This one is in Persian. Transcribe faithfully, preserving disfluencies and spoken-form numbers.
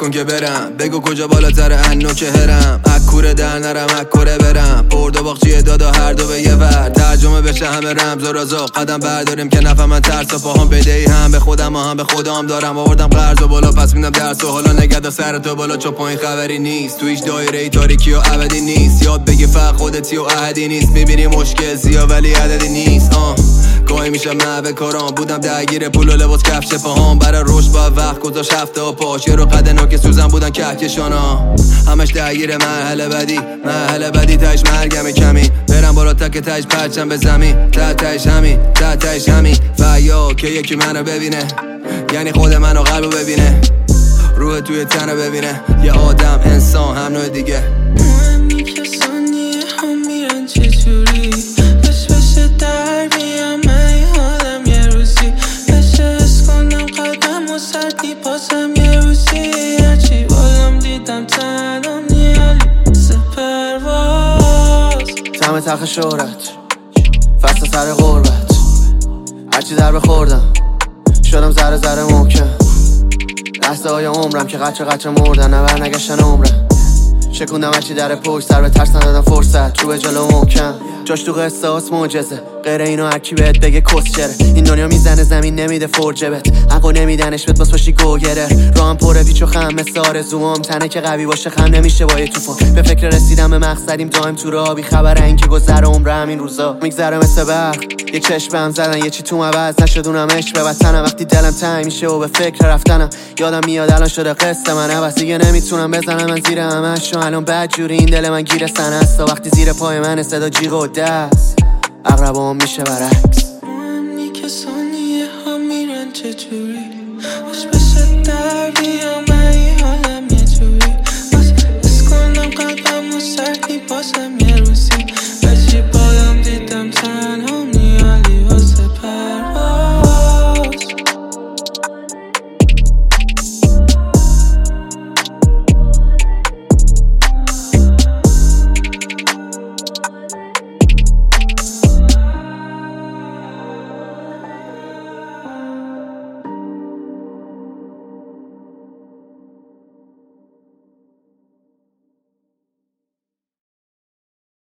نکن که برم، بگو کجا بالاتر انو که هرم، اکوره در نرم اکوره برم، برد و باقچیه دادا هر دو به یه ور، ترجمه بشه همه رمز و رازا، قدم برداریم که نفهمن ترس و پاهم بدهی، هم به خودم و هم به خودم دارم، آوردم قرض و بالا پس میدم درس و حالا نگرد سر تو بالا چو پایین خبری نیست، تو هیچ دایره ای تاریکی و ابدی نیست، یاد بگی فقط خودتی و احدی نیست، میبینی مشکل زیا ولی عددی نیست. آه گاهی میشه محو کارام، بودم درگیر پول و لباس کفش پاهام، برای رشد با وقت گذاشت هفته و پاش، یه رو قد نوک سوزن بودن کهکشانا، همش درگیر مرحله بعدی، مرحله بعدی تاش مرگم کمی، برم بالا تک تاش پرچم به زمین، تا تاش همین تا تاش همین، فیا که یکی منو ببینه، یعنی خود منو قلبو ببینه، روح توی تنو ببینه، یه آدم انسان هم نوع دیگه. مهمی که ثانیه هم میرن چجوری، بس بشه در میام من حالم یه روزی، بشه حس کنم قدم و سردی پاسم یه روزی، هرچی بالام دیدم تنم نیالی سپرواز، تم تخ شهرت فصل سر غربت، هرچی در بخوردم شدم ذره ذره محکم، لحظه های عمرم که قطره قطره مردن نبر نگشتن عمرم، شکوندم هرچی در پشت سر به ترس ندادم فرصت، رو به جلو محکم، جاش تو قصه هاست معجزه، غیر اینو هرکی بهت بگه کسچره، این دنیا میزنه زمین نمیده فرجه بت، حقو نمیدنش بت باز باشی گوگره، راهم پره پیچ و خم مثل آرزوام، تنه که قوی باشه خم نمیشه با یه طوفان، به فکر رسیدم به مقصدیم دایم تو راه، بی خبر این که گذر عمر همین روزا میگذره مثل برق، یک چشم هم زدن یه چی تو عوض نشدونم عشق به وطنم، وقتی دلم تنگ میشه و به فکر رفتنم، یادم میاد الان شده قصه من عوض، دیگه نمیتونم بزنم من زیر همش، الان بدجوری این دل من گیر سنست، وقتی زیر پای من صدا جیغ و دست، اقربام میشه برعکس. مهمی که ثانیه ها میرن چجوری